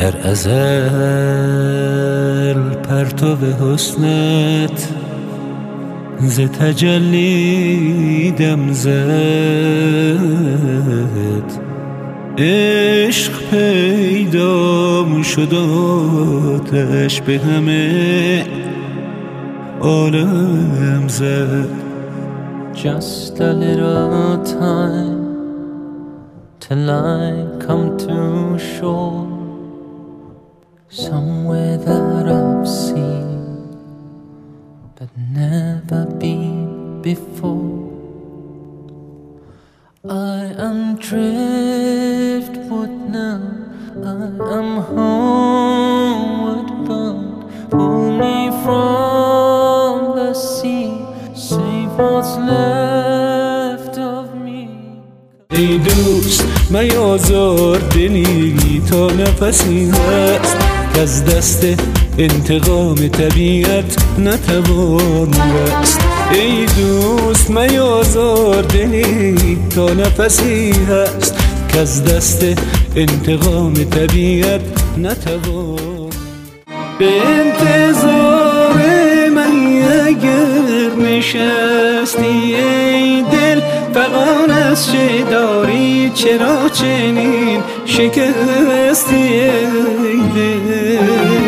در ازل پرتو حسنت ز تجلی دم زد، عشق پیدا شد آتش به همه عالم زد. Just a little time till I come to shore, somewhere that I've seen but never been before. I am driftwood now, I am homeward bound. Pull me from the sea, save what's left of me. ای دوست میازار دلی تا نفسی هست که از دست انتقام طبیعت نتوان رست. ای دوست میازار دلی تا نفسی هست که از دست انتقام طبیعت نتوان. به انتظار من اگر نشستی ای دل، فغان از چه داری چرا چنین شکستی ای دل؟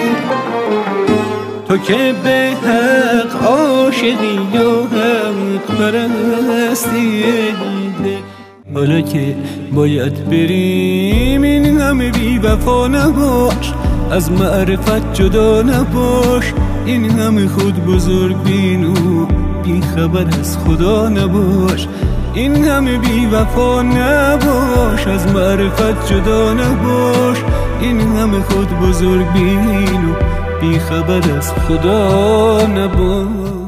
تو که به حق عاشقی و حق پرستی ای دل. حالا که باید بریم این همه بی وفا نباش، از معرفت جدا نباش، این همه خود بزرگ بین و بی خبر از خدا نباش، این همه بی وفا نباش، از معرفت جدا نباش، این همه خود بزرگ بین و بی خبر از خدا نباش.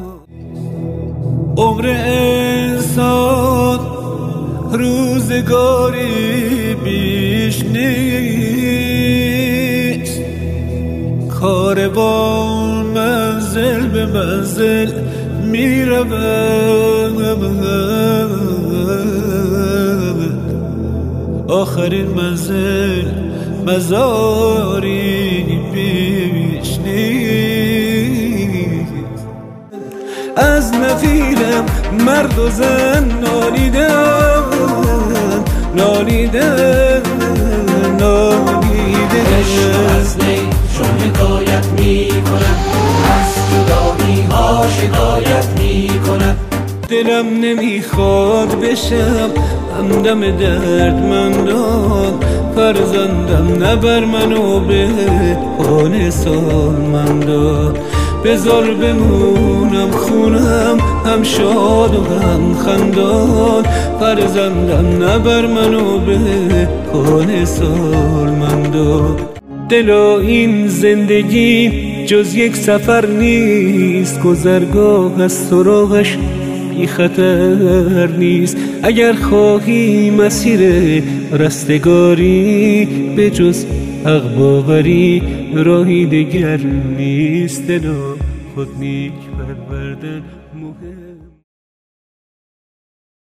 عمر انسان روزگاری بیش نیست، کاروان منزل به منزل می رود، آخرین منزل مزاری بیش نیست. از نفیرم مرد و زن نالیدم نالیدم نالیدم. عشق از نی چون حکایت می کند، از جدایی ها شکایت می کند. دلم نمیخواد بشم همدم دردمندان، فرزندم نبر منو به خانه سالمندان. بذار بمونم خونم هم شاد و هم خندان، فرزندم نبر منو به خانه سالمندان. دلا این زندگی جز یک سفر نیست، گذرگاه از سراغش بی خطر نیست. اگر خواهی مسیر رستگاری به جز حق باوری راهی دگر نیست. دلا خود نیک پروردن مهم